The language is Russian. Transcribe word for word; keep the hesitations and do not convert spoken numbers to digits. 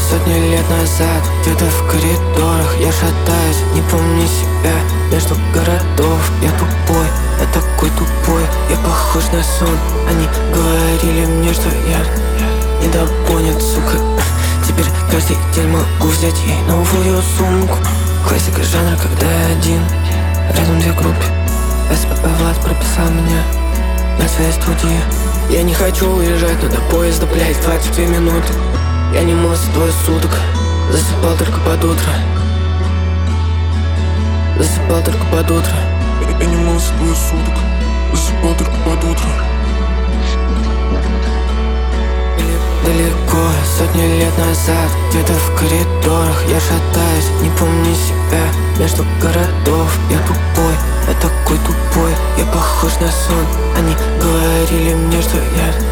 сотни лет назад. Где-то в коридорах я шатаюсь, не помню себя между городов. Я тупой, я такой тупой, я похож на сон. Они говорили мне, что я не допонят, сука. Теперь каждый день могу взять ей новую сумку. Классика жанра, когда я один, рядом две группы. СП Влад прописал меня на своей студии. Я не хочу уезжать, но до поезда, блядь, двадцать две минуты. Я не мылся двое суток, засыпал только под утро. Засыпал только под утро. Я, я не мылся двое суток, засыпал только под утро. Далеко, сотни лет назад, где-то в коридорах я шатаюсь, не помню себя между городов. Я тупой, я такой тупой, я похож на сон. Они говорили мне, что я